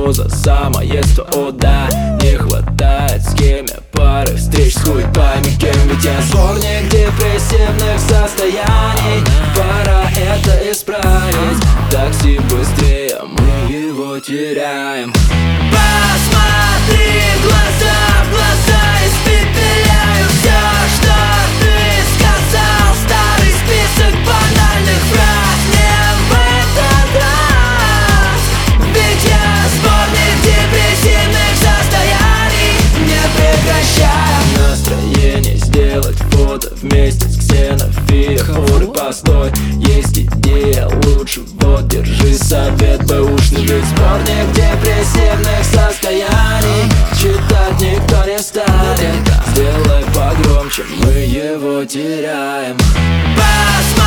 доза самоедства, о да. Не хватает в схеме пары встреч с хуй пойми кем. Ведь я сборник депрессивных состояний. Пора это исправить. Такси быстрее, мы его теряем. Посмотри в глаза испепеляю все, что ты сказал. Старый список банальных фраз не в этот раз. Ведь я сборник депрессивных состояний. Не прекращаем Настроение сделать фото вместе с Ксенофией. Фуры постой, есть идея лучше. Вот, держи совет бэушный. Ведь сборник депрессивных состояний читать никто не станет. Сделай погромче, мы его теряем.